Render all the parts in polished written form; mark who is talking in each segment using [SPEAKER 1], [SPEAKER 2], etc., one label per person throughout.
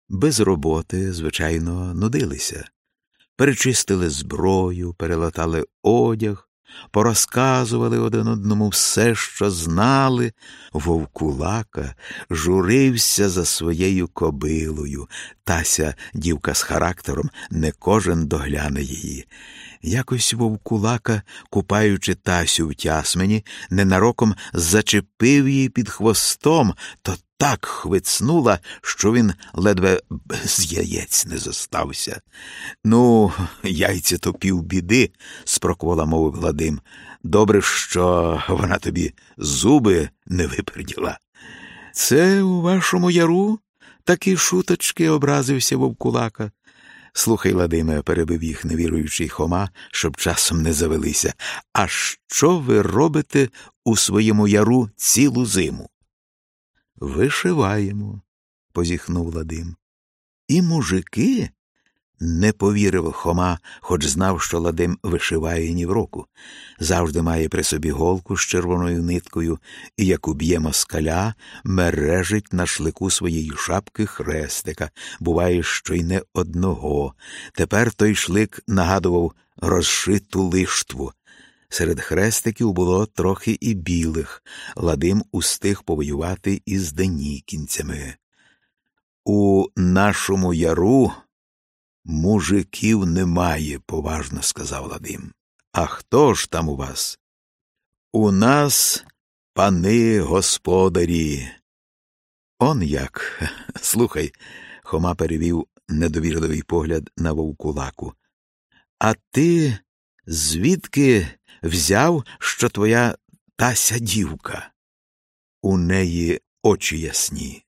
[SPEAKER 1] Без роботи, звичайно, нудилися. Перечистили зброю, перелатали одяг, порозказували один одному все, що знали. Вовкулака журився за своєю кобилою. Тася дівка з характером, не кожен догляне її. Якось Вовкулака, купаючи Тасю в Тясмині, ненароком зачепив її під хвостом, то так хвицнула, що він ледве без яєць не зостався. «Ну, яйця то півбіди», – спроквола мовив Владим. «Добре, що вона тобі зуби не виперділа». «Це у вашому яру такі шуточки?» – образився Вовкулака. «Слухай, Ладиме», – перебив їх невіруючий Хома, щоб часом не завелися, «а що ви робите у своєму яру цілу зиму?» «Вишиваємо», – позіхнув Ладим. «І мужики?» – не повірив Хома, хоч знав, що Ладим вишиває ні в року. Завжди має при собі голку з червоною ниткою і, як уб'є москаля, мережить на шлику своєї шапки хрестика. Буває, що й не одного. Тепер той шлик нагадував розшиту лиштву. Серед хрестиків було трохи і білих. Ладим устиг повоювати із денікінцями. «У нашому яру мужиків немає», – поважно сказав Ладим. «А хто ж там у вас?» «У нас пани господарі». «Он як? Слухай», – Хома перевів недовірливий погляд на Вовкулаку. «А ти звідки взяв, що твоя Тася дівка? У неї очі ясні».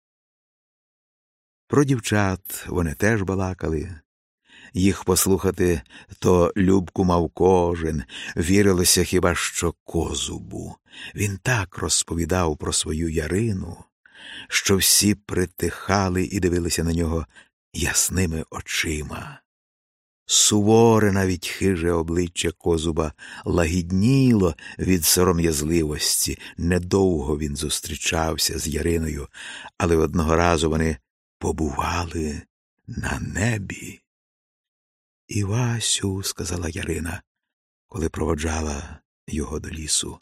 [SPEAKER 1] Про дівчат вони теж балакали. Їх послухати то любку мав кожен, вірилося хіба що Козубу. Він так розповідав про свою Ярину, що всі притихали і дивилися на нього ясними очима. Суворе, навіть хиже обличчя Козуба лагідніло від сором'язливості. Недовго він зустрічався з Яриною, але одного разу вони побували на небі. «Івасю», – сказала Ярина, коли проводжала його до лісу,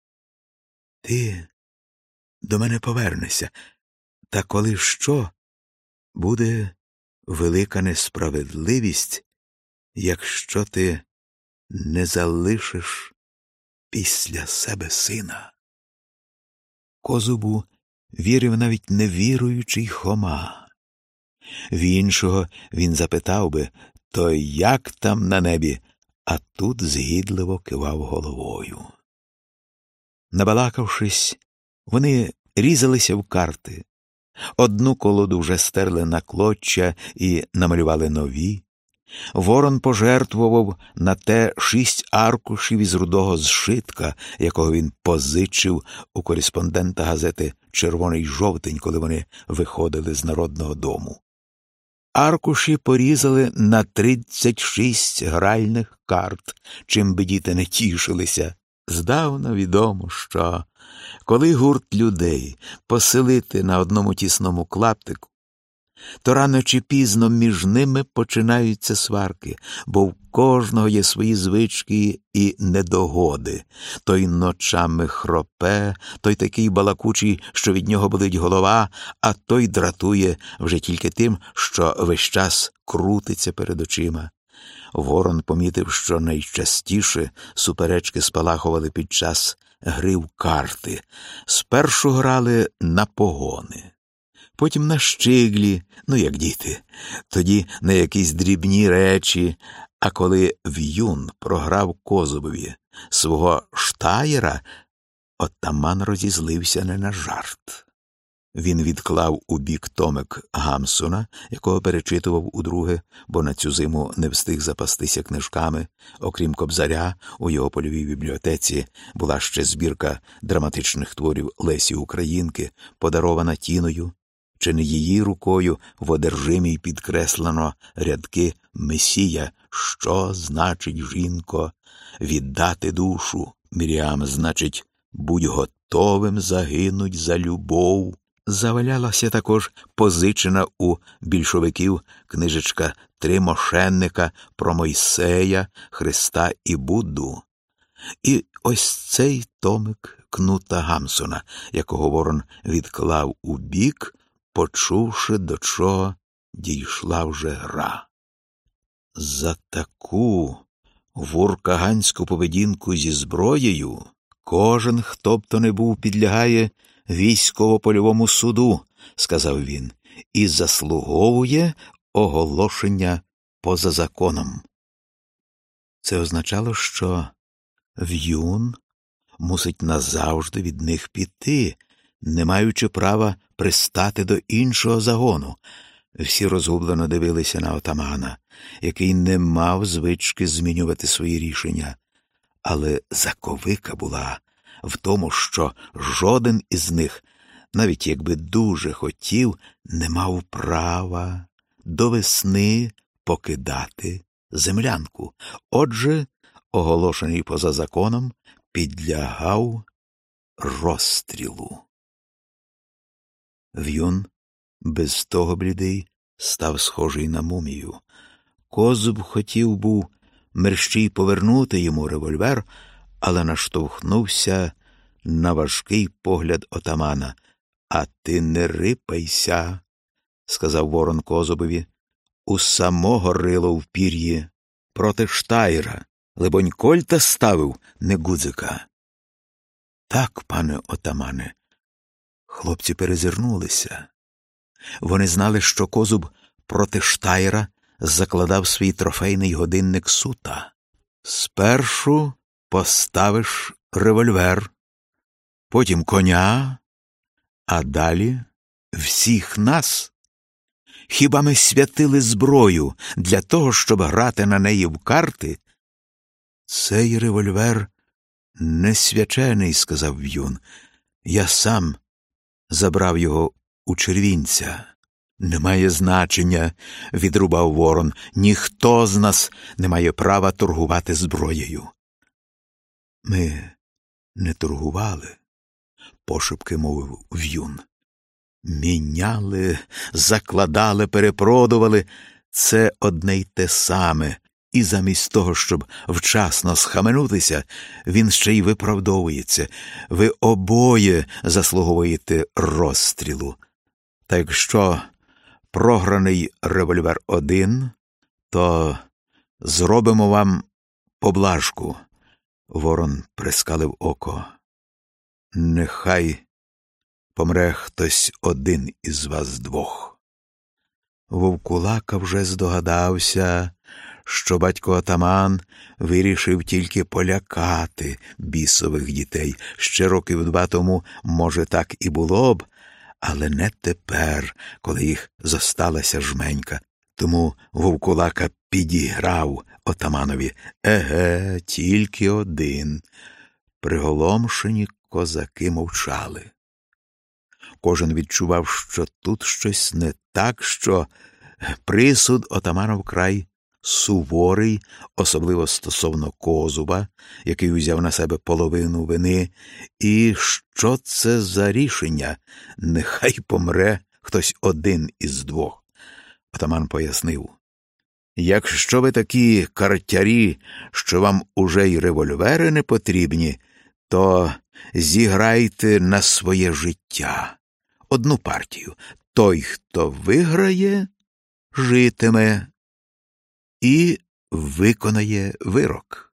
[SPEAKER 1] – «ти до мене повернешся, та коли що, буде велика несправедливість, якщо ти не залишиш після себе сина». Козубу вірив навіть невіруючий Хома. В іншого він запитав би: «То як там на небі?» А тут згідливо кивав головою. Набалакавшись, вони різалися в карти. Одну колоду вже стерли на клоччя і намалювали нові. Ворон пожертвував на те 6 аркушів із рудого зшитка, якого він позичив у кореспондента газети «Червоний жовтень», коли вони виходили з Народного дому. Аркуші порізали на 36 гральних карт, чим би діти не тішилися. Здавна відомо, що коли гурт людей поселити на одному тісному клаптику, то рано чи пізно між ними починаються сварки, бо в кожного є свої звички і недогоди. Той ночами хропе, той такий балакучий, що від нього болить голова, а той дратує вже тільки тим, що весь час крутиться перед очима. Ворон помітив, що найчастіше суперечки спалахували під час гри в карти. Спершу грали на погони, потім на щиглі, як діти, тоді на якісь дрібні речі. А коли В'юн програв Козубові свого штаєра, отаман розізлився не на жарт. Він відклав у бік томик Гамсуна, якого перечитував удруге, бо на цю зиму не встиг запастися книжками. Окрім Кобзаря, у його польовій бібліотеці була ще збірка драматичних творів Лесі Українки, подарована Тіною. Чи не її рукою в одержимій підкреслено рядки «Месія, що значить, жінко, віддати душу, Міріам, значить, будь готовим загинуть за любов». Завалялася також позичена у більшовиків книжечка «Три мошенника» про Мойсея, Христа і Будду. І ось цей томик Кнута Гамсуна, якого Ворон відклав у бік, почувши, до чого дійшла вже гра. За таку вуркаганську поведінку зі зброєю кожен, хто б то не був, підлягає військово-польовому суду, сказав він, і заслуговує оголошення поза законом. Це означало, що В'юн мусить назавжди від них піти, не маючи права пристати до іншого загону. Всі розгублено дивилися на отамана, який не мав звички змінювати свої рішення. Але заковика була в тому, що жоден із них, навіть якби дуже хотів, не мав права до весни покидати землянку. Отже, оголошений поза законом, підлягав розстрілу. В'юн, без того блідий, став схожий на мумію. Козуб хотів був мерщій повернути йому револьвер, але наштовхнувся на важкий погляд отамана. «А ти не рипайся», – сказав Ворон Козубові, – «у самого рило в пір'ї проти Штайра. Либонь, Кольта ставив, не Гудзика». «Так, пане отамане». Хлопці перезирнулися. Вони знали, що Козуб проти Штайра закладав свій трофейний годинник сута. «Спершу поставиш револьвер, потім коня, а далі всіх нас. Хіба ми святили зброю для того, щоб грати на неї в карти?» «Цей револьвер не свячений», – сказав В'юн. «Я сам забрав його у червінця». «Не має значення», – відрубав Ворон. «Ніхто з нас не має права торгувати зброєю». «Ми не торгували», – пошепки мовив В'юн. «Міняли, закладали, перепродували – це одне й те саме. І замість того, щоб вчасно схаменутися, він ще й виправдовується. Ви обоє заслуговуєте розстрілу. Та якщо програний револьвер один, то зробимо вам поблажку». Ворон прискалив око. «Нехай помре хтось один із вас двох». Вовкулака вже здогадався, що батько-отаман вирішив тільки полякати бісових дітей. Ще років 2 тому, може, так і було б, але не тепер, коли їх зосталася жменька. Тому Вовкулака підіграв отаманові. Еге, тільки один. Приголомшені козаки мовчали. Кожен відчував, що тут щось не так, що присуд отамана вкрай суворий, особливо стосовно Козуба, який узяв на себе половину вини. І що це за рішення? Нехай помре хтось один із двох. Отаман пояснив. Якщо ви такі картярі, що вам уже й револьвери не потрібні, то зіграйте на своє життя. Одну партію. Той, хто виграє, житиме і виконає вирок.